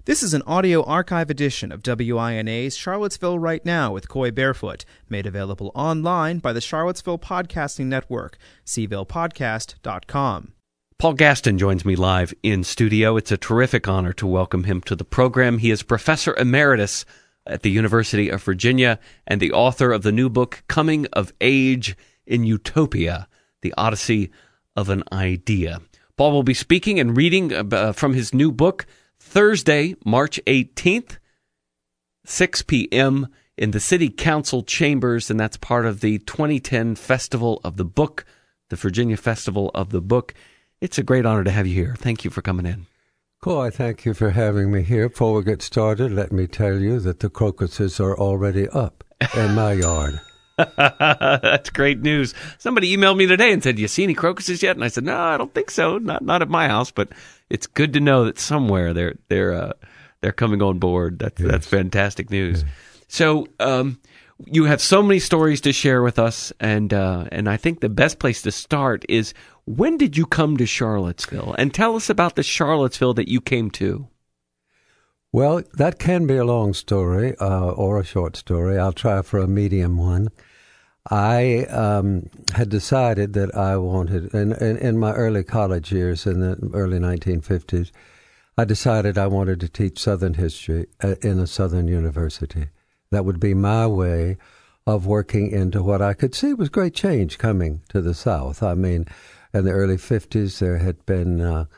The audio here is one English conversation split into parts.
This is an audio archive edition of WINA's Charlottesville Right Now with Coy Barefoot, made available online by the Charlottesville Podcasting Network, cvillepodcast.com. Paul Gaston joins me live in studio. It's a terrific honor to welcome him to the program. He is Professor Emeritus at the University of Virginia and the author of the new book, Coming of Age in Utopia, The Odyssey of an Idea. Paul will be speaking and reading from his new book Thursday, March 18th, 6 p.m. in the City Council chambers, and that's part of the 2010 Festival of the Book, the Virginia Festival of the Book. It's a great honor to have you here. Thank you for coming in. Cool. Thank you for having me here. Before we get started, let me tell you that the crocuses are already up in my yard. That's great news. Somebody emailed me today and said, "You see any crocuses yet?" And I said, "No, I don't think so. Not at my house." But it's good to know that somewhere they're coming on board. That's fantastic news. Yes. So you have so many stories to share with us, and I think the best place to start is, when did you come to Charlottesville? And tell us about the Charlottesville that you came to. Well, that can be a long story or a short story. I'll try for a medium one. I had decided that I wanted, in my early college years, in the early 1950s, I decided I wanted to teach Southern history in a Southern university. That would be my way of working into what I could see was great change coming to the South. I mean, in the early 50s, there had been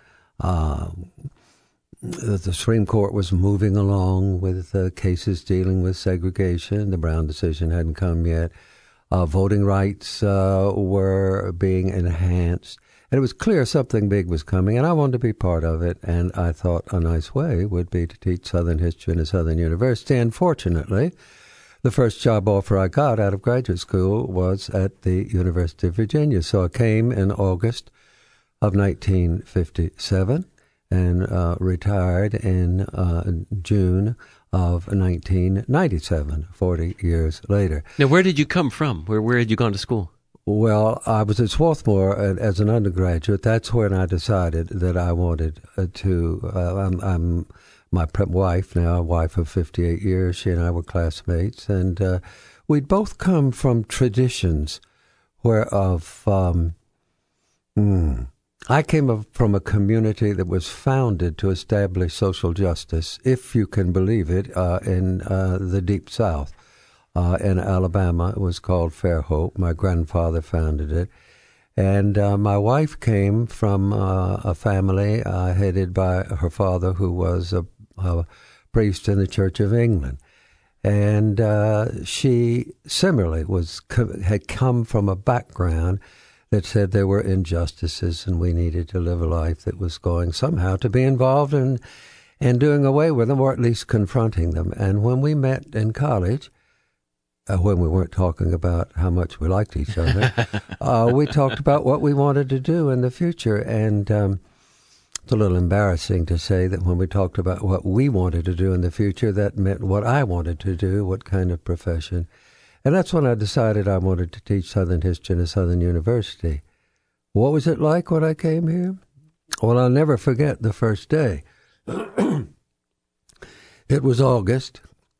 the Supreme Court was moving along with cases dealing with segregation. The Brown decision hadn't come yet. Voting rights were being enhanced. And it was clear something big was coming, and I wanted to be part of it. And I thought a nice way would be to teach Southern history in a Southern university. And fortunately, the first job offer I got out of graduate school was at the University of Virginia. So I came in August of 1957 and retired in June of 1997, 40 years later. Now, where did you come from? Where had you gone to school? Well, I was at Swarthmore as an undergraduate. That's when I decided that I wanted to. I'm my wife now, a wife of 58 years. She and I were classmates, and we'd both come from traditions whereof I came from a community that was founded to establish social justice, if you can believe it, in the Deep South. In Alabama, it was called Fairhope. My grandfather founded it. And my wife came from a family headed by her father, who was a priest in the Church of England. And she similarly had come from a background that said there were injustices and we needed to live a life that was going somehow to be involved in doing away with them, or at least confronting them. And when we met in college, when we weren't talking about how much we liked each other, we talked about what we wanted to do in the future. And it's a little embarrassing to say that when we talked about what we wanted to do in the future, that meant what I wanted to do, what kind of profession. And that's when I decided I wanted to teach Southern history in a Southern university. What was it like when I came here? Well, I'll never forget the first day. It was August.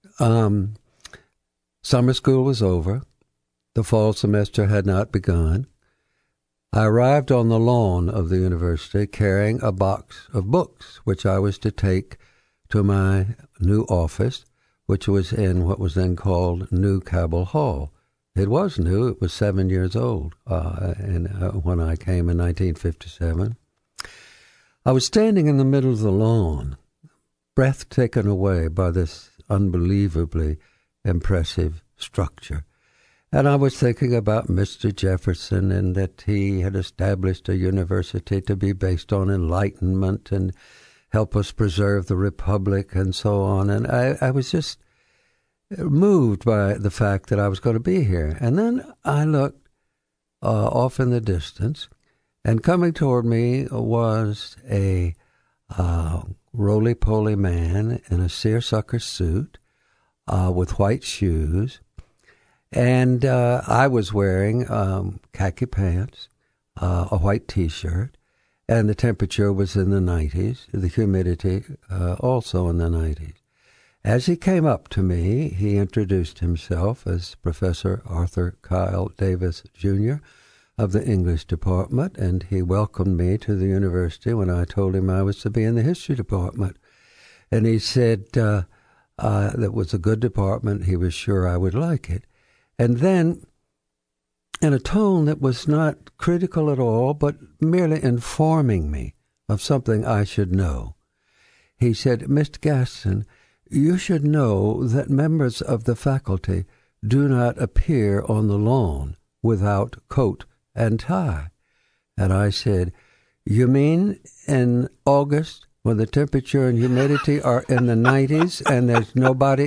Summer school was over. The fall semester had not begun. I arrived on the lawn of the university carrying a box of books, which I was to take to my new office, which was in what was then called New Cabell Hall. It was new. It was 7 years old when I came in 1957. I was standing in the middle of the lawn, breath taken away by this unbelievably impressive structure. And I was thinking about Mr. Jefferson and that he had established a university to be based on enlightenment and help us preserve the Republic and so on. And I was just moved by the fact that I was going to be here. And then I looked off in the distance, and coming toward me was a roly-poly man in a seersucker suit with white shoes. And I was wearing khaki pants, a white T-shirt, and the temperature was in the 90s, the humidity also in the 90s. As he came up to me, he introduced himself as Professor Arthur Kyle Davis, Jr. of the English department, and he welcomed me to the university when I told him I was to be in the history department. And he said that was a good department. He was sure I would like it. And then, in a tone that was not critical at all, but merely informing me of something I should know, he said, "Mr. Gaston, you should know that members of the faculty do not appear on the lawn without coat and tie." And I said, "You mean in August when the temperature and humidity are in the 90s and there's nobody,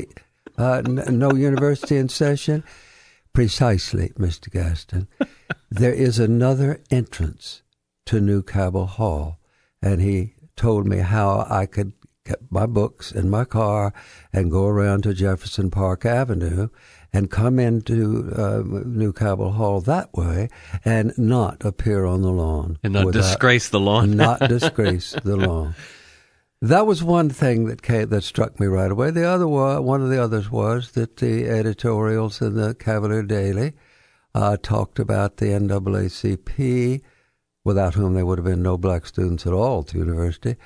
no university in session?" "Precisely, Mr. Gaston. There is another entrance to New Cabell Hall." And he told me how I could get my books in my car and go around to Jefferson Park Avenue and come into New Cabell Hall that way and not appear on the lawn. And not disgrace the lawn. Not disgrace the lawn. That was one thing that struck me right away. One of the others was that the editorials in the Cavalier Daily talked about the NAACP, without whom there would have been no black students at all at the university,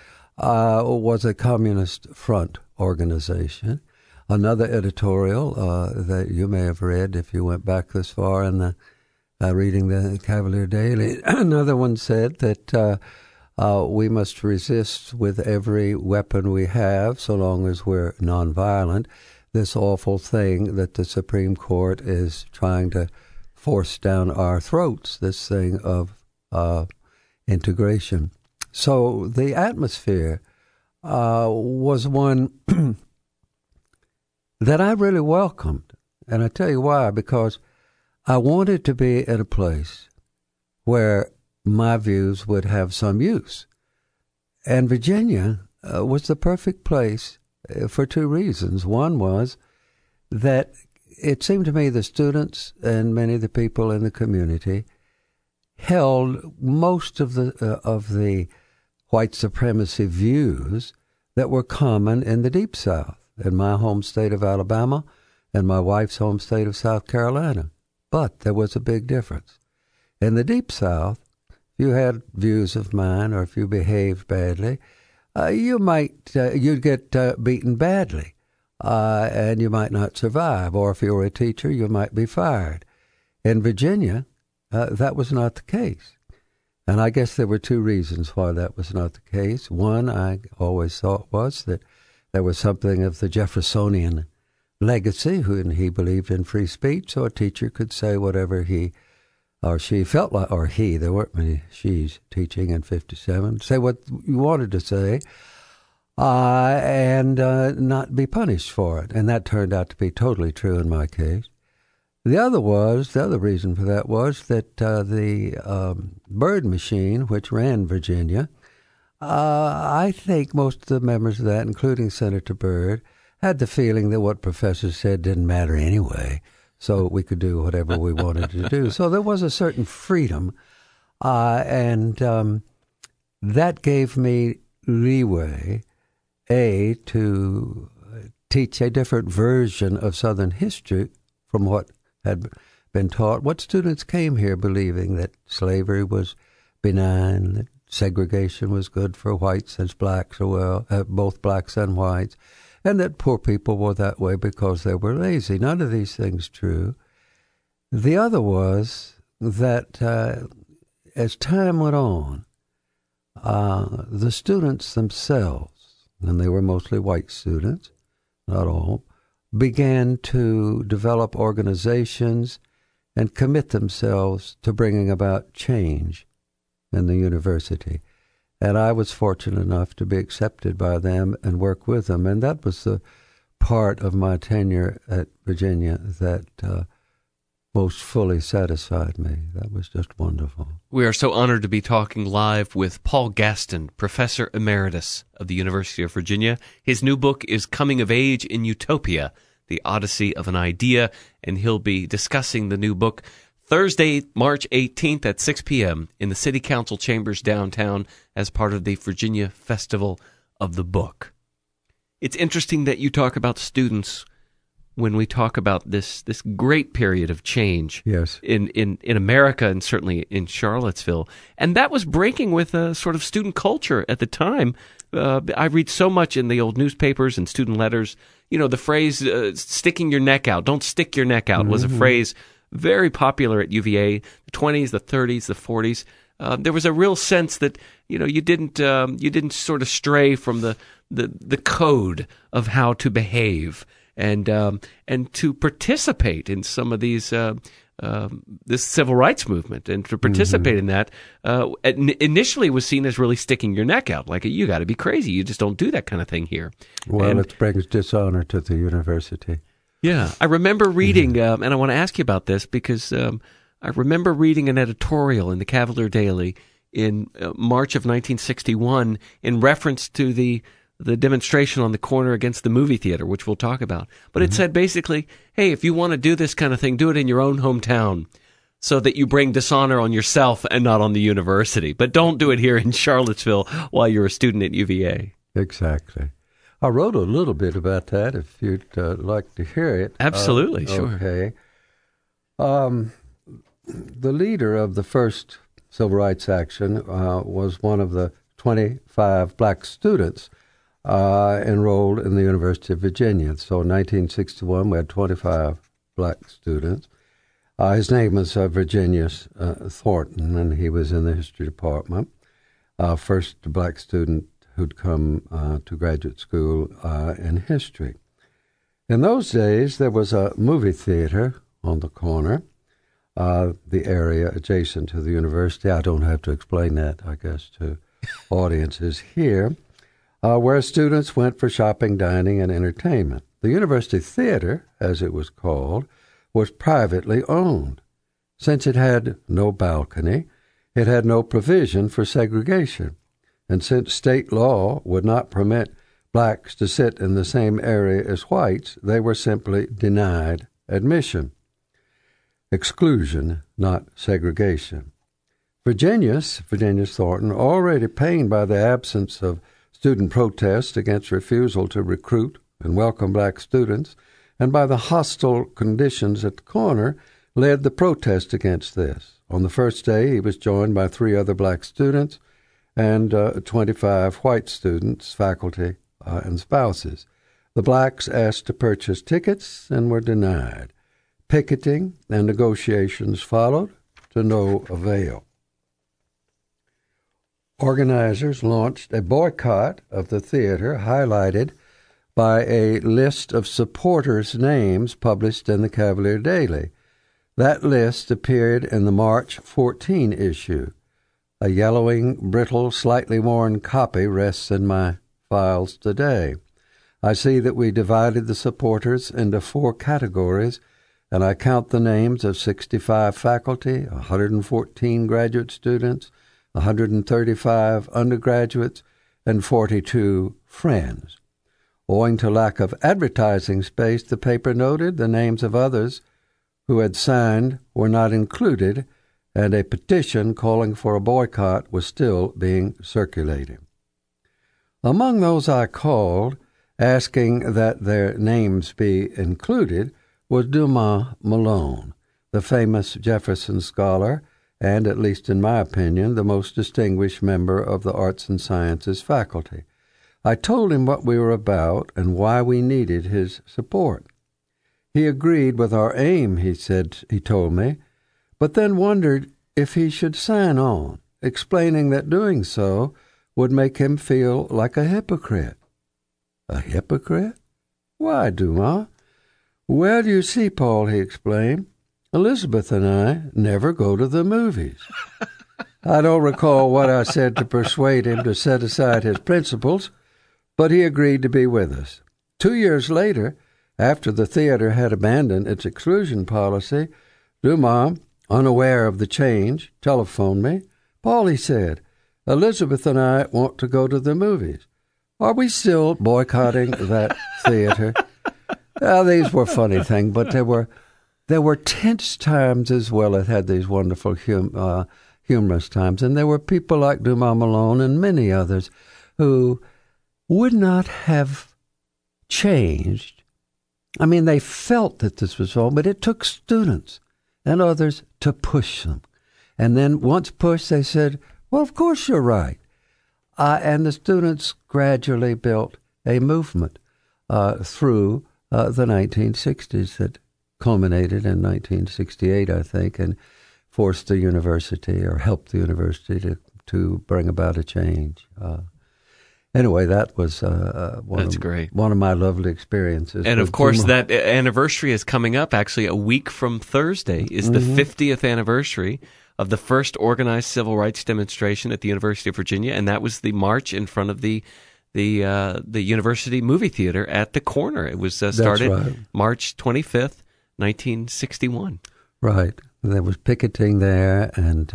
was a communist front organization. Another editorial that you may have read if you went back this far in the reading the Cavalier Daily, another one said that we must resist with every weapon we have, so long as we're nonviolent, this awful thing that the Supreme Court is trying to force down our throats, this thing of integration. So the atmosphere was one that I really welcomed. And I tell you why, because I wanted to be at a place where my views would have some use. And Virginia was the perfect place for two reasons. One was that it seemed to me the students and many of the people in the community held most of the white supremacy views that were common in the Deep South, in my home state of Alabama and my wife's home state of South Carolina. But there was a big difference. In the Deep South, if you had views of mine or if you behaved badly, you'd get beaten badly, and you might not survive. Or if you were a teacher, you might be fired. In Virginia, that was not the case. And I guess there were two reasons why that was not the case. One, I always thought, was that there was something of the Jeffersonian legacy, and he believed in free speech, so a teacher could say whatever he or she felt like, or he, there weren't many she's teaching in 57, say what you wanted to say, and not be punished for it. And that turned out to be totally true in my case. The other reason for that was that the Byrd machine, which ran Virginia, I think most of the members of that, including Senator Byrd, had the feeling that what professors said didn't matter anyway, so we could do whatever we wanted to do. So there was a certain freedom, and that gave me leeway, to teach a different version of Southern history from what had been taught. What students came here believing that slavery was benign, that segregation was good for whites and blacks, both blacks and whites, and that poor people were that way because they were lazy. None of these things true. The other was that as time went on, the students themselves, and they were mostly white students, not all, began to develop organizations and commit themselves to bringing about change in the university. And I was fortunate enough to be accepted by them and work with them. And that was the part of my tenure at Virginia that most fully satisfied me. That was just wonderful. We are so honored to be talking live with Paul Gaston, Professor Emeritus of the University of Virginia. His new book is Coming of Age in Utopia, The Odyssey of an Idea, and he'll be discussing the new book Thursday, March 18th at 6 p.m. in the City Council chambers downtown as part of the Virginia Festival of the Book. It's interesting that you talk about students when we talk about this great period of change in America and certainly in Charlottesville. And that was breaking with a sort of student culture at the time. I read so much in the old newspapers and student letters. You know, the phrase sticking your neck out, don't stick your neck out, was a phrase very popular at UVA, the 20s, the 30s, the 40s. There was a real sense that, you know, you didn't sort of stray from the code of how to behave and to participate in some of these this civil rights movement, and to participate in that initially was seen as really sticking your neck out, like you got to be crazy, you just don't do that kind of thing here. Well, it brings dishonor to the university. Yeah, I remember reading, and I want to ask you about this because I remember reading an editorial in the Cavalier Daily in March of 1961 in reference to the demonstration on the corner against the movie theater, which we'll talk about. But it said basically, hey, if you want to do this kind of thing, do it in your own hometown so that you bring dishonor on yourself and not on the university. But don't do it here in Charlottesville while you're a student at UVA. Exactly. I wrote a little bit about that if you'd like to hear it. Absolutely, sure. Okay. The leader of the first civil rights action was one of the 25 black students enrolled in the University of Virginia. So in 1961, we had 25 black students. His name was Virginius Thornton, and he was in the history department. First black student who'd come to graduate school in history. In those days, there was a movie theater on the corner, the area adjacent to the university. I don't have to explain that, I guess, to audiences here, where students went for shopping, dining, and entertainment. The university theater, as it was called, was privately owned. Since it had no balcony, it had no provision for segregation. And since state law would not permit blacks to sit in the same area as whites, they were simply denied admission. Exclusion, not segregation. Virginius Thornton, already pained by the absence of student protest against refusal to recruit and welcome black students, and by the hostile conditions at the corner, led the protest against this. On the first day, he was joined by 3 other black students and 25 white students, faculty, and spouses. The blacks asked to purchase tickets and were denied. Picketing and negotiations followed, to no avail. Organizers launched a boycott of the theater, highlighted by a list of supporters' names published in the Cavalier Daily. That list appeared in the March 14 issue. A yellowing, brittle, slightly worn copy rests in my files today. I see that we divided the supporters into 4 categories, and I count the names of 65 faculty, 114 graduate students, 135 undergraduates, and 42 friends. Owing to lack of advertising space, the paper noted the names of others who had signed were not included, and a petition calling for a boycott was still being circulated. Among those I called, asking that their names be included, was Dumas Malone, the famous Jefferson scholar and, at least in my opinion, the most distinguished member of the Arts and Sciences faculty. I told him what we were about and why we needed his support. He agreed with our aim, he told me, but then wondered if he should sign on, explaining that doing so would make him feel like a hypocrite. A hypocrite? Why, Dumas? Well, you see, Paul, he explained, Elizabeth and I never go to the movies. I don't recall what I said to persuade him to set aside his principles, but he agreed to be with us. 2 years later, after the theater had abandoned its exclusion policy, Dumas, unaware of the change, telephoned me. Paul, he said, Elizabeth and I want to go to the movies. Are we still boycotting that theater? These were funny things, but there there were tense times as well. It had these wonderful humorous times. And there were people like Dumas Malone and many others who would not have changed. I mean, they felt that this was wrong, but it took students and others to push them. And then once pushed, they said, well, of course you're right. And the students gradually built a movement through the 1960s that culminated in 1968, I think, and forced the university or helped the university to bring about a change. Anyway, that was one of my lovely experiences. And of course, that anniversary is coming up. Actually, a week from Thursday is the 50th anniversary of the first organized civil rights demonstration at the University of Virginia, and that was the march in front of the University Movie Theater at the corner. It was started March 25th, 1961. Right. There was picketing there, and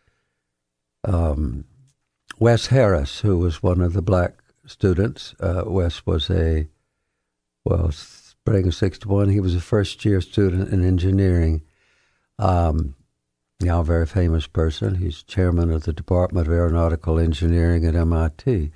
Wes Harris, who was one of the black students. Wes was spring of 61, he was a first-year student in engineering. Now a very famous person. He's chairman of the Department of Aeronautical Engineering at MIT.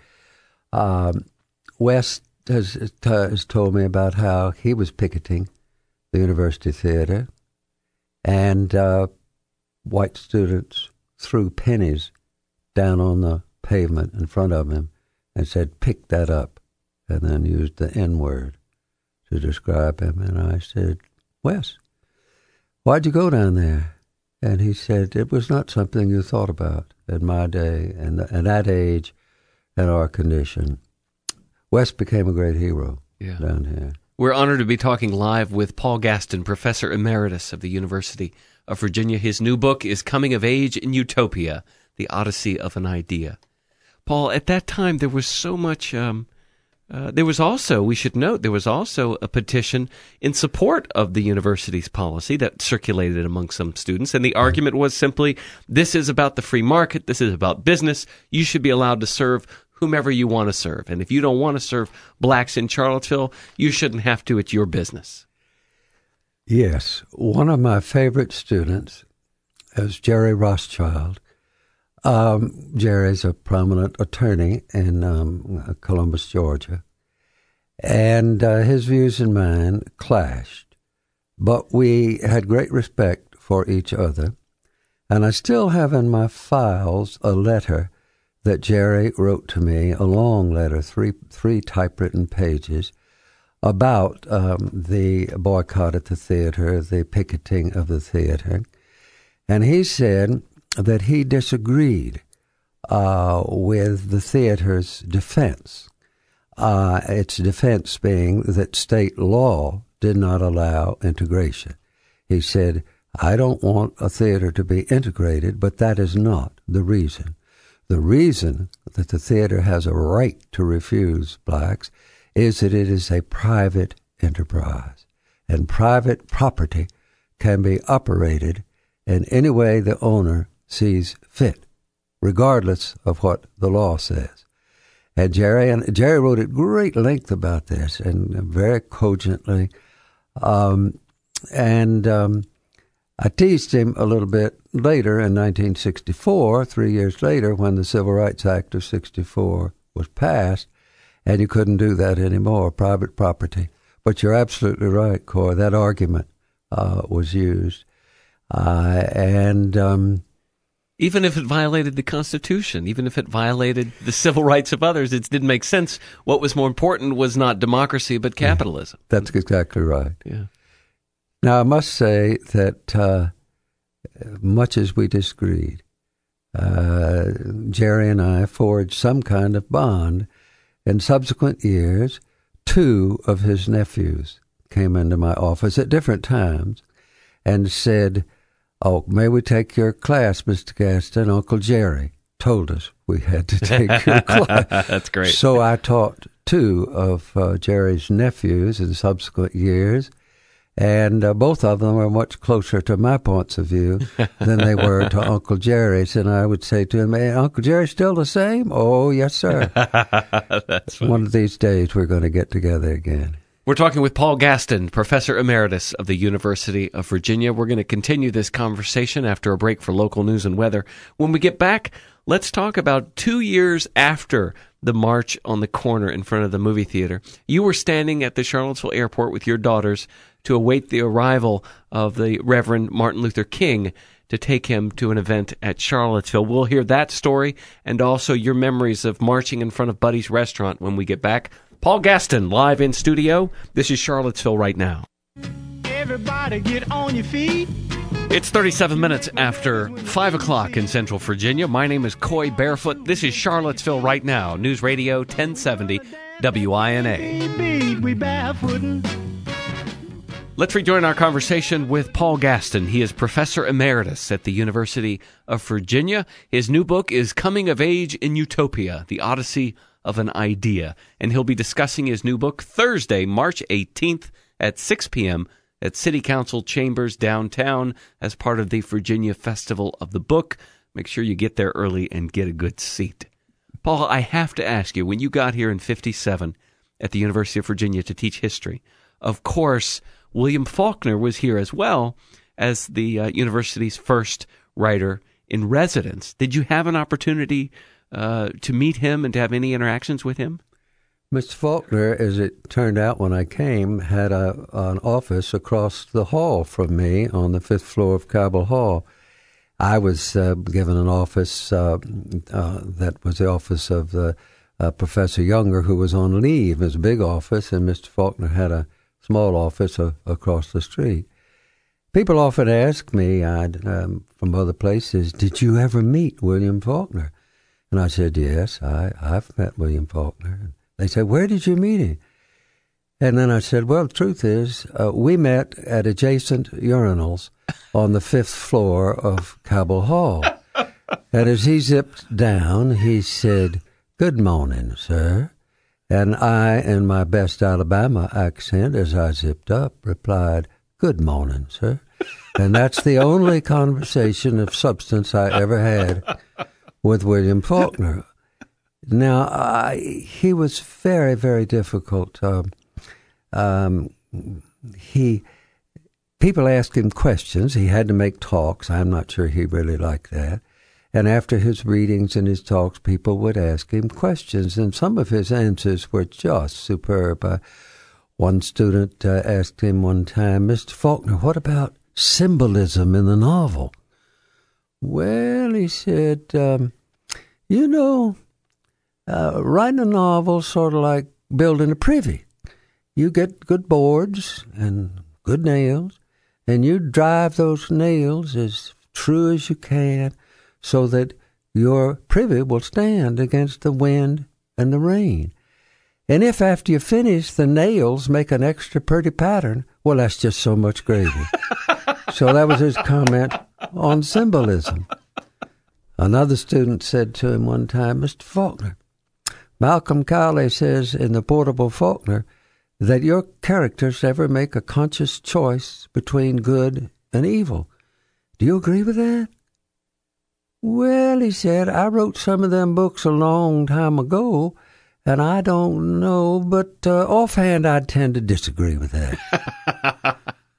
Wes has told me about how he was picketing the University Theater, and white students threw pennies down on the pavement in front of him and said, pick that up, and then used the N-word to describe him. And I said, Wes, why'd you go down there? And he said, it was not something you thought about in my day and at that age and our condition. Wes became a great hero down here. We're honored to be talking live with Paul Gaston, Professor Emeritus of the University of Virginia. His new book is Coming of Age in Utopia, The Odyssey of an Idea. Paul, at that time there was so much... there was also a petition in support of the university's policy that circulated among some students, and the argument was simply, this is about the free market, this is about business, you should be allowed to serve whomever you want to serve, and if you don't want to serve blacks in Charlottesville, you shouldn't have to, it's your business. Yes, one of my favorite students is Jerry Rothschild. Jerry's a prominent attorney in Columbus, Georgia, and his views and mine clashed, but we had great respect for each other, and I still have in my files a letter that Jerry wrote to me, a long letter, three typewritten pages, about the boycott at the theater, the picketing of the theater, and he said that he disagreed with the theater's defense. Its defense being that state law did not allow integration. He said, I don't want a theater to be integrated, but that is not the reason. The reason that the theater has a right to refuse blacks is that it is a private enterprise, and private property can be operated in any way the owner sees fit, regardless of what the law says. And Jerry wrote at great length about this and very cogently. I teased him a little bit later in 1964, 3 years later, when the Civil Rights Act of 64 was passed, and you couldn't do that anymore, private property. But you're absolutely right, Coy. That argument was used. Even if it violated the Constitution, even if it violated the civil rights of others, it didn't make sense. What was more important was not democracy, but capitalism. That's exactly right. Yeah. Now, I must say that much as we disagreed, Jerry and I forged some kind of bond. In subsequent years, two of his nephews came into my office at different times and said, oh, may we take your class, Mr. Gaston? Uncle Jerry told us we had to take your class. That's great. So I taught two of Jerry's nephews in subsequent years, and both of them are much closer to my points of view than they were to Uncle Jerry's. And I would say to him, hey, Uncle Jerry still the same? Oh, yes, sir. That's funny. One of these days we're going to get together again. We're talking with Paul Gaston, Professor Emeritus of the University of Virginia. We're going to continue this conversation after a break for local news and weather. When we get back, let's talk about 2 years after the march on the corner in front of the movie theater. You were standing at the Charlottesville airport with your daughters to await the arrival of the Reverend Martin Luther King to take him to an event at Charlottesville. We'll hear that story and also your memories of marching in front of Buddy's Restaurant when we get back. Paul Gaston, live in studio. This is Charlottesville Right Now. Everybody get on your feet. It's 37 minutes after 5 o'clock in Central Virginia. My name is Coy Barefoot. This is Charlottesville Right Now, News Radio 1070 WINA. Baby, we barefootin'. Let's rejoin our conversation with Paul Gaston. He is Professor Emeritus at the University of Virginia. His new book is Coming of Age in Utopia, The Odyssey of an Idea. And he'll be discussing his new book Thursday, March 18th at 6 p.m. at City Council Chambers downtown as part of the Virginia Festival of the Book. Make sure you get there early and get a good seat. Paul, I have to ask you, when you got here in 57 at the University of Virginia to teach history, of course, William Faulkner was here as well as the university's first writer in residence. Did you have an opportunity to meet him and to have any interactions with him? Mr. Faulkner, as it turned out when I came, had an office across the hall from me on the 5th floor of Cabell Hall. I was given an office that was the office of Professor Younger, who was on leave. It was a big office, and Mr. Faulkner had a small office across the street. People often ask me from other places, did you ever meet William Faulkner? And I said, yes, I've met William Faulkner. They said, where did you meet him? And then I said, well, the truth is, we met at adjacent urinals on the 5th floor of Cabell Hall. And as he zipped down, he said, good morning, sir. And I, in my best Alabama accent, as I zipped up, replied, good morning, sir. And that's the only conversation of substance I ever had with William Faulkner. Now, he was very, very difficult. People asked him questions. He had to make talks. I'm not sure he really liked that. And after his readings and his talks, people would ask him questions, and some of his answers were just superb. One student asked him one time, Mr. Faulkner, what about symbolism in the novel? Well, he said, writing a novel sort of like building a privy. You get good boards and good nails, and you drive those nails as true as you can so that your privy will stand against the wind and the rain. And if after you finish the nails make an extra pretty pattern, well, that's just so much gravy. So that was his comment on symbolism. Another student said to him one time, Mr. Faulkner, Malcolm Cowley says in The Portable Faulkner that your characters never make a conscious choice between good and evil. Do you agree with that? Well, he said, I wrote some of them books a long time ago, and I don't know, but offhand I'd tend to disagree with that.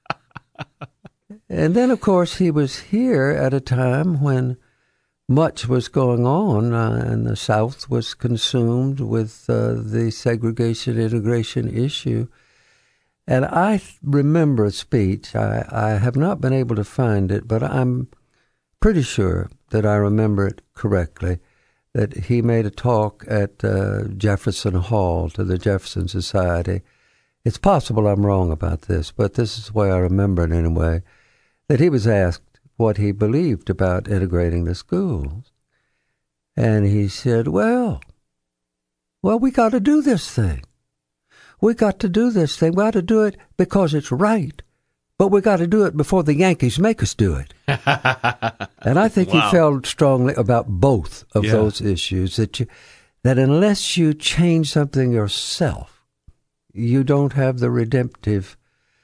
And then, of course, he was here at a time when much was going on, and the South was consumed with the segregation-integration issue. And I remember a speech. I have not been able to find it, but I'm pretty sure that I remember it correctly, that he made a talk at Jefferson Hall to the Jefferson Society. It's possible I'm wrong about this, but this is the way I remember it anyway, that he was asked what he believed about integrating the schools. And he said, well, we got to do this thing. We got to do this thing. We got to do it because it's right. But we got to do it before the Yankees make us do it. And I think he felt strongly about both of those issues, that unless you change something yourself, you don't have the redemptive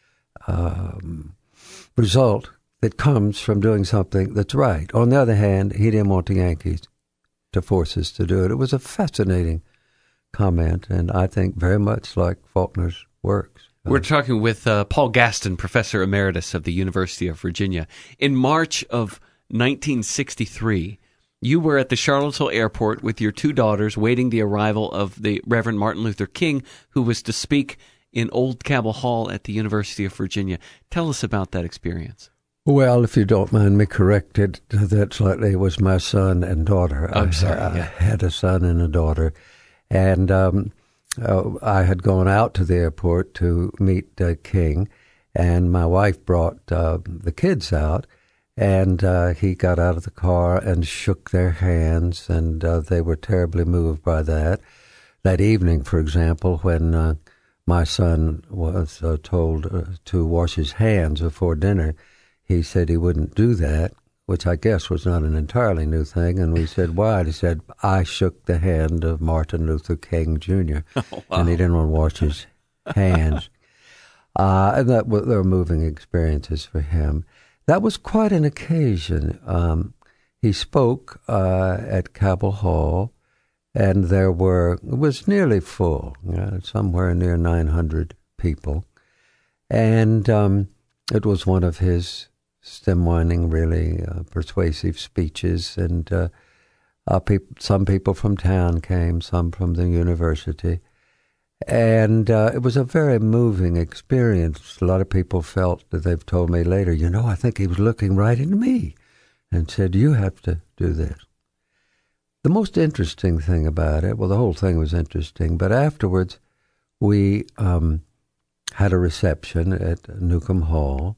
result that comes from doing something that's right. On the other hand, he didn't want the Yankees to force us to do it. It was a fascinating comment, and I think very much like Faulkner's works. We're talking with Paul Gaston, Professor Emeritus of the University of Virginia. In March of 1963, you were at the Charlottesville airport with your two daughters waiting the arrival of the Reverend Martin Luther King, who was to speak in Old Cabell Hall at the University of Virginia. Tell us about that experience. Well, if you don't mind me corrected that slightly, it was my son and daughter. I'm sorry. I had a son and a daughter. And I had gone out to the airport to meet King, and my wife brought the kids out, and he got out of the car and shook their hands, and they were terribly moved by that. That evening, for example, when my son was told to wash his hands before dinner, he said he wouldn't do that, which I guess was not an entirely new thing. And we said, why? And he said, I shook the hand of Martin Luther King, Jr., and he didn't want to wash his hands. And there were moving experiences for him. That was quite an occasion. He spoke at Cabell Hall, and it was nearly full, somewhere near 900 people. And it was one of his stem-winding, really persuasive speeches, and some people from town came, some from the university, and it was a very moving experience. A lot of people felt that they've told me later, I think he was looking right into me and said, you have to do this. The most interesting thing about it, well, the whole thing was interesting, but afterwards we had a reception at Newcomb Hall,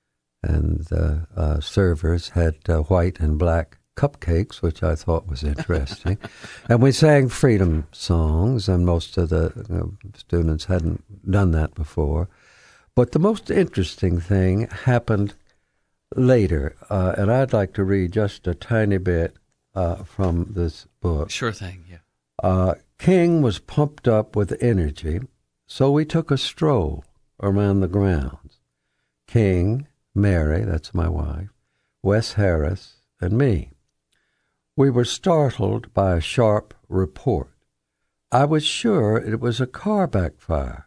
and the servers had white and black cupcakes, which I thought was interesting. And we sang freedom songs, and most of the students hadn't done that before. But the most interesting thing happened later, and I'd like to read just a tiny bit from this book. Sure thing, yeah. King was pumped up with energy, so we took a stroll around the grounds. King, Mary, that's my wife, Wes Harris, and me. We were startled by a sharp report. I was sure it was a car backfire.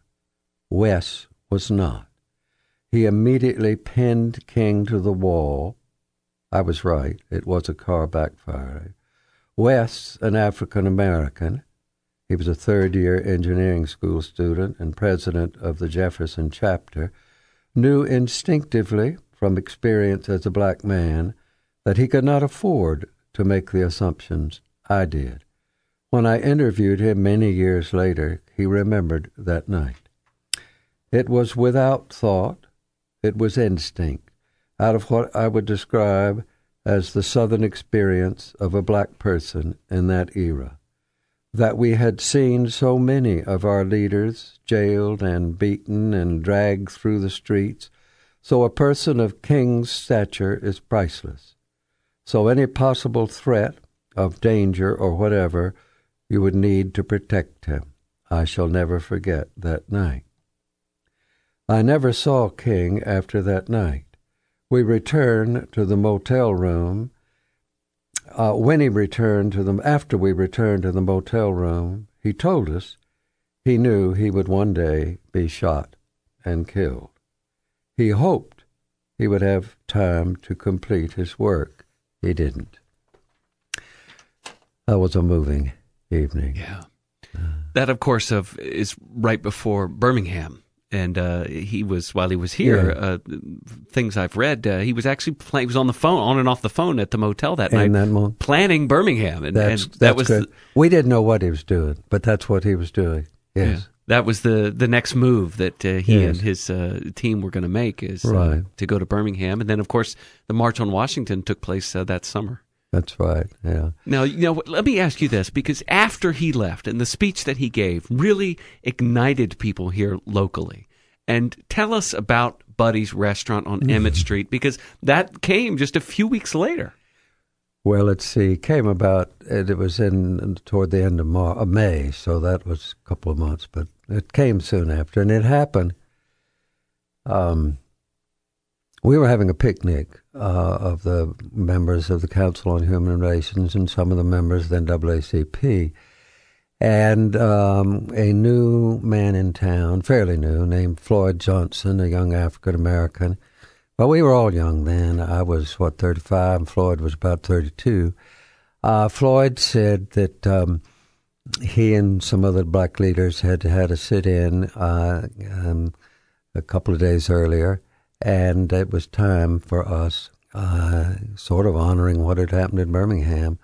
Wes was not. He immediately pinned King to the wall. I was right. It was a car backfire. Wes, an African-American, he was a third-year engineering school student and president of the Jefferson chapter, knew instinctively from experience as a black man that he could not afford to make the assumptions I did. When I interviewed him many years later, he remembered that night. It was without thought, it was instinct, out of what I would describe as the Southern experience of a black person in that era, that we had seen so many of our leaders jailed and beaten and dragged through the streets, so a person of King's stature is priceless. So any possible threat of danger or whatever, you would need to protect him. I shall never forget that night. I never saw King after that night. We returned to the motel room. After we returned to the motel room, he told us he knew he would one day be shot and killed. He hoped he would have time to complete his work. He didn't. That was a moving evening. Yeah. That, of course, is right before Birmingham. And while he was here, things I've read, he was actually he was on the phone, on and off the phone at the motel that night, planning Birmingham. And that was good. We didn't know what he was doing, but that's what he was doing. Yes. Yeah. That was the next move that he and his team were going to make, is to go to Birmingham. And then, of course, the March on Washington took place that summer. That's right, yeah. Now, let me ask you this, because after he left and the speech that he gave really ignited people here locally. And tell us about Buddy's Restaurant on Emmett Street, because that came just a few weeks later. Well, let's see, came about, it was toward the end of May, so that was a couple of months, but it came soon after, and it happened. We were having a picnic of the members of the Council on Human Relations and some of the members of the NAACP, And a new man in town, fairly new, named Floyd Johnson, a young African-American. Well, we were all young then. I was, 35, and Floyd was about 32. Floyd said that he and some other black leaders had had a sit-in a couple of days earlier, and it was time for us, sort of honoring what had happened in Birmingham,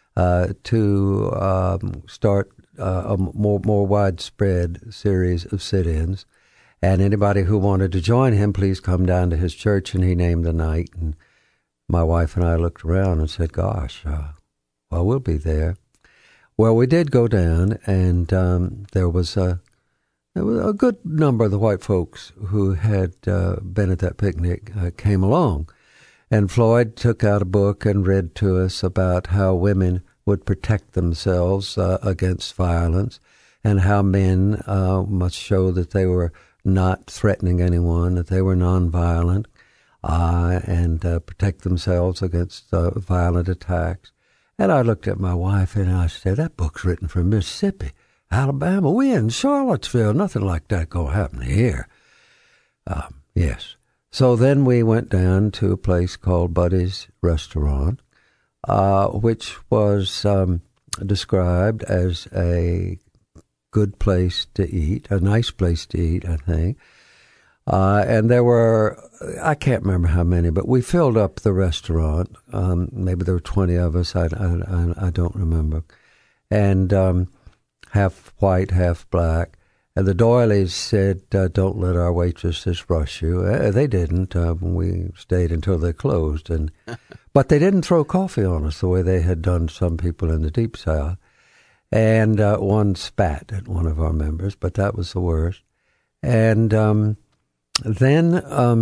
to start a more widespread series of sit-ins. And anybody who wanted to join him, please come down to his church. And he named the night. And my wife and I looked around and said, gosh, well, we'll be there. Well, we did go down, and there was a good number of the white folks who had been at that picnic came along. And Floyd took out a book and read to us about how women would protect themselves against violence, and how men must show that they were not threatening anyone, that they were nonviolent, and protect themselves against violent attacks. And I looked at my wife and I said, that book's written from Mississippi, Alabama. We in Charlottesville. Nothing like that going to happen here. Yes. So then we went down to a place called Buddy's Restaurant, which was described as a good place to eat, a nice place to eat, I think. And there were, I can't remember how many, but we filled up the restaurant. Maybe there were 20 of us. I don't remember. And half white, half black. And the doilies said, don't let our waitresses rush you. They didn't. We stayed until they closed. But they didn't throw coffee on us the way they had done some people in the Deep South. And one spat at one of our members, but that was the worst. And then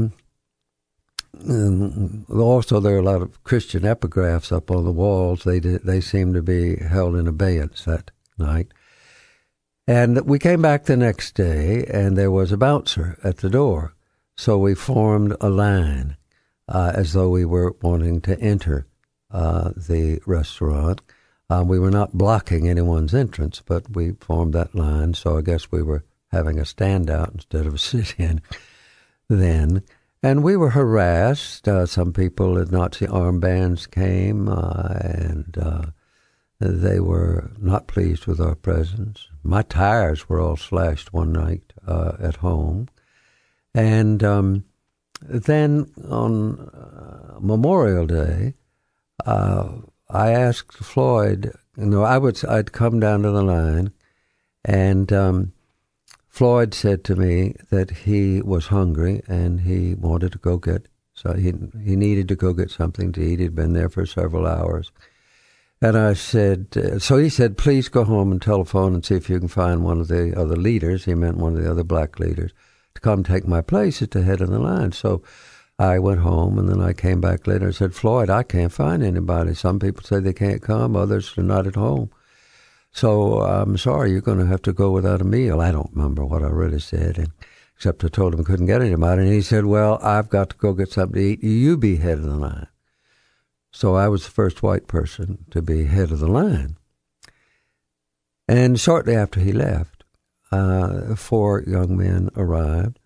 also there are a lot of Christian epigraphs up on the walls. They seemed to be held in abeyance that night. And we came back the next day, and there was a bouncer at the door. So we formed a line as though we were wanting to enter the restaurant. We were not blocking anyone's entrance, but we formed that line, so I guess we were having a standout instead of a sit-in then. And we were harassed. Some people in Nazi armbands came, and they were not pleased with our presence. My tires were all slashed one night at home. And then on Memorial Day, I asked Floyd, I'd come down to the line, and Floyd said to me that he was hungry and he wanted to go he needed to go get something to eat. He'd been there for several hours. And I said, so he said, please go home and telephone and see if you can find one of the other leaders. He meant one of the other black leaders to come take my place at the head of the line. So I went home, and then I came back later and said, Floyd, I can't find anybody. Some people say they can't come. Others are not at home. So I'm sorry, you're going to have to go without a meal. I don't remember what I really said, except I told him I couldn't get anybody. And he said, well, I've got to go get something to eat. You be head of the line. So I was the first white person to be head of the line. And shortly after he left, 4 young men arrived.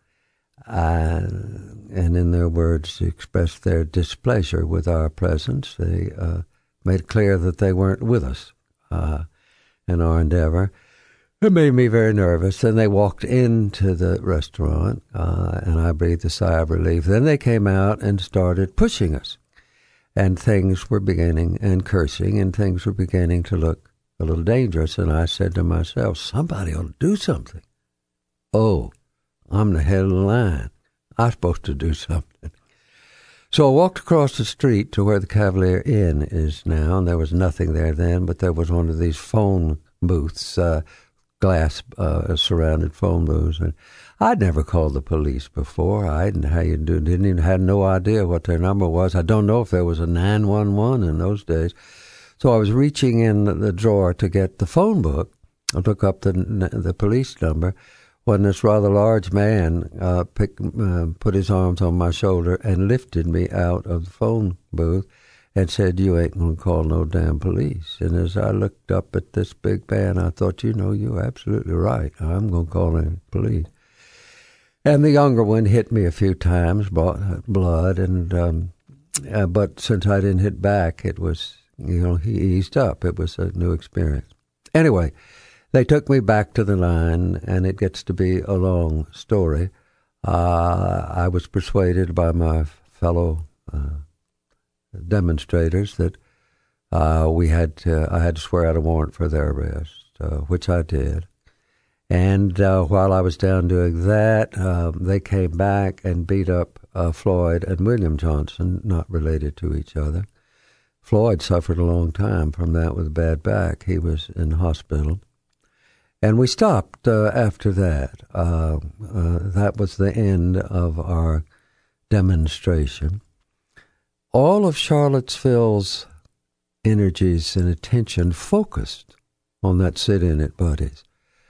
And in their words, expressed their displeasure with our presence. They made it clear that they weren't with us in our endeavor. It made me very nervous. Then they walked into the restaurant, and I breathed a sigh of relief. Then they came out and started pushing us, and things were beginning, and cursing, and things were beginning to look a little dangerous. And I said to myself, somebody ought to do something. Oh, I'm the head of the line. I'm supposed to do something. So I walked across the street to where the Cavalier Inn is now, and there was nothing there then, but there was one of these phone booths, glass surrounded phone booths. And I'd never called the police before. I didn't know how you do. Didn't even had no idea what their number was. I don't know if there was a 911 in those days. So I was reaching in the drawer to get the phone book. I look up the police number, when this rather large man put his arms on my shoulder and lifted me out of the phone booth and said, "You ain't going to call no damn police." And as I looked up at this big man, I thought, you're absolutely right. I'm going to call the police. And the younger one hit me a few times, brought blood, and but since I didn't hit back, it was, he eased up. It was a new experience. Anyway, they took me back to the line, and it gets to be a long story. I was persuaded by my fellow demonstrators that I had to swear out a warrant for their arrest, which I did. And while I was down doing that, they came back and beat up Floyd and William Johnson, not related to each other. Floyd suffered a long time from that with a bad back. He was in hospital. And we stopped after that. That was the end of our demonstration. All of Charlottesville's energies and attention focused on that sit-in at Buddy's.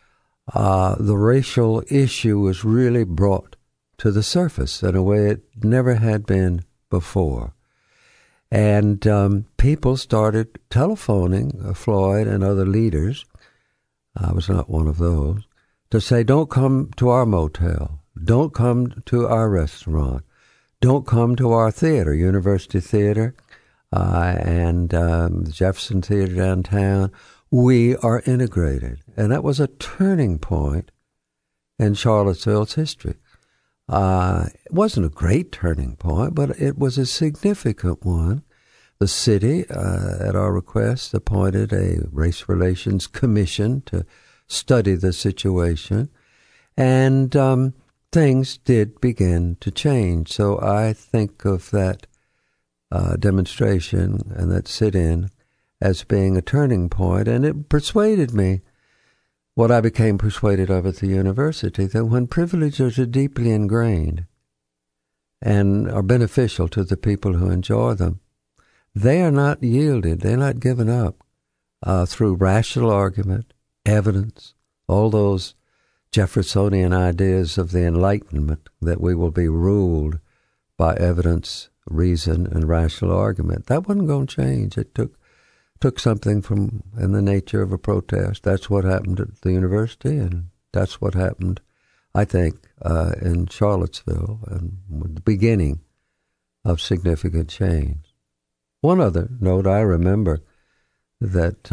The racial issue was really brought to the surface in a way it never had been before. And people started telephoning Floyd and other leaders, I was not one of those, to say, don't come to our motel, don't come to our restaurant, don't come to our theater, University Theater and the Jefferson Theater downtown. We are integrated. And that was a turning point in Charlottesville's history. It wasn't a great turning point, but it was a significant one. The city, at our request, appointed a race relations commission to study the situation, and things did begin to change. So I think of that demonstration and that sit-in as being a turning point, and it persuaded me what I became persuaded of at the university, that when privileges are deeply ingrained and are beneficial to the people who enjoy them, they are not yielded, they're not given up through rational argument, evidence, all those Jeffersonian ideas of the Enlightenment, that we will be ruled by evidence, reason, and rational argument. That wasn't going to change. It took something from in the nature of a protest. That's what happened at the university, and that's what happened, I think, in Charlottesville, and the beginning of significant change. One other note, I remember that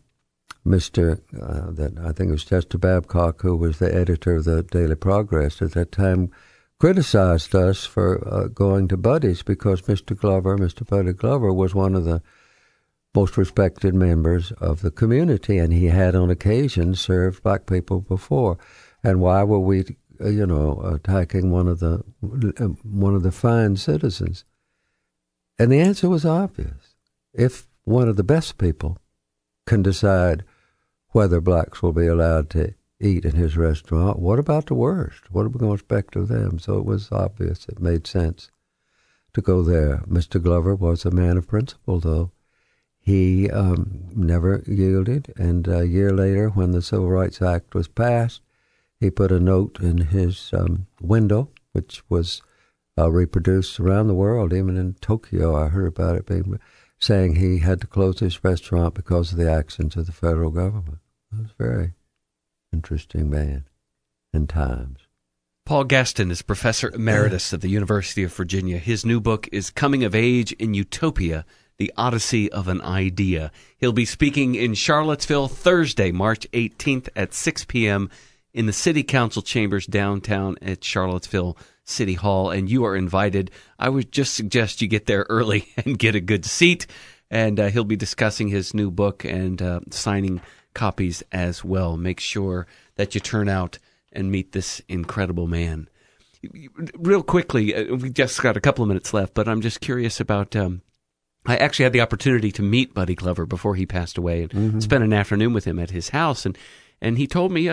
that I think it was Chester Babcock, who was the editor of the Daily Progress at that time, criticized us for going to Buddy's because Mr. Buddy Glover, was one of the most respected members of the community, and he had on occasion served black people before. And why were we, attacking one of the fine citizens? And the answer was obvious. If one of the best people can decide whether blacks will be allowed to eat in his restaurant, what about the worst? What are we going to expect of them? So it was obvious. It made sense to go there. Mr. Glover was a man of principle, though. He never yielded, and a year later, when the Civil Rights Act was passed, he put a note in his window, which was reproduced around the world, even in Tokyo. I heard about it being saying he had to close his restaurant because of the actions of the federal government. It was a very interesting man in times. Paul Gaston is Professor Emeritus at the University of Virginia. His new book is Coming of Age in Utopia, The Odyssey of an Idea. He'll be speaking in Charlottesville Thursday, March 18th at 6 p.m. in the City Council chambers downtown at Charlottesville City Hall, and you are invited. I would just suggest you get there early and get a good seat, and he'll be discussing his new book and signing copies as well. Make sure that you turn out and meet this incredible man. Real quickly, we just got a couple of minutes left, but I'm just curious about... I actually had the opportunity to meet Buddy Glover before he passed away and spent an afternoon with him at his house, and he told me,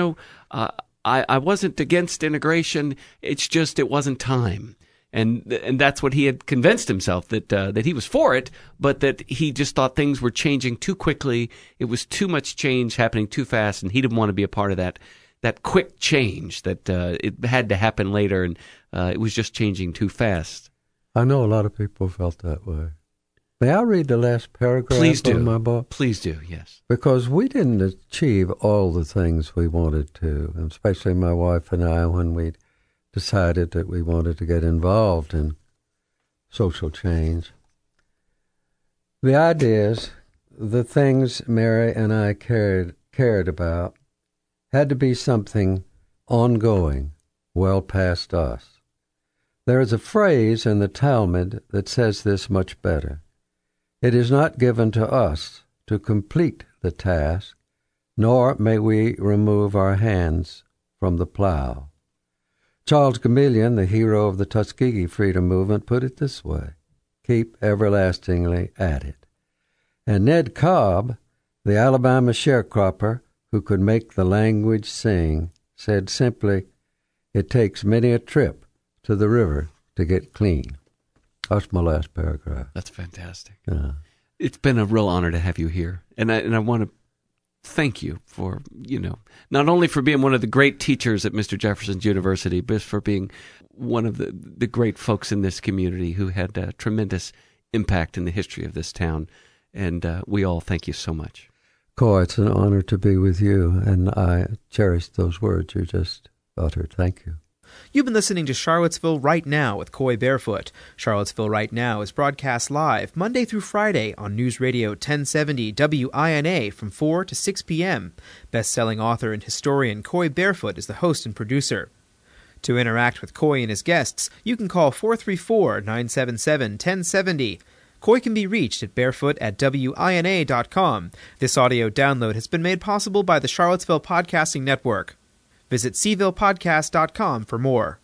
I wasn't against integration. It's just it wasn't time, and that's what he had convinced himself, that he was for it, but that he just thought things were changing too quickly. It was too much change happening too fast, and he didn't want to be a part of that quick change. That it had to happen later, and it was just changing too fast. I know a lot of people felt that way. May I read the last paragraph Please do. of my book? Please do, yes. Because we didn't achieve all the things we wanted to, especially my wife and I, when we decided that we wanted to get involved in social change. The ideas, the things Mary and I cared about, had to be something ongoing, well past us. There is a phrase in the Talmud that says this much better. It is not given to us to complete the task, nor may we remove our hands from the plow. Charles Gamaliel, the hero of the Tuskegee Freedom Movement, put it this way: keep everlastingly at it. And Ned Cobb, the Alabama sharecropper who could make the language sing, said simply, it takes many a trip to the river to get clean. That's my last paragraph. That's fantastic. It's been a real honor to have you here. And I want to thank you for, not only for being one of the great teachers at Mr. Jefferson's University, but for being one of the great folks in this community who had a tremendous impact in the history of this town. And we all thank you so much. Coy, it's an honor to be with you, and I cherish those words you just uttered. Thank you. You've been listening to Charlottesville Right Now with Coy Barefoot. Charlottesville Right Now is broadcast live Monday through Friday on News Radio 1070 WINA from 4 to 6 p.m. Best-selling author and historian Coy Barefoot is the host and producer. To interact with Coy and his guests, you can call 434-977-1070. Coy can be reached at barefoot@wina.com. This audio download has been made possible by the Charlottesville Podcasting Network. Visit cvillepodcast.com for more.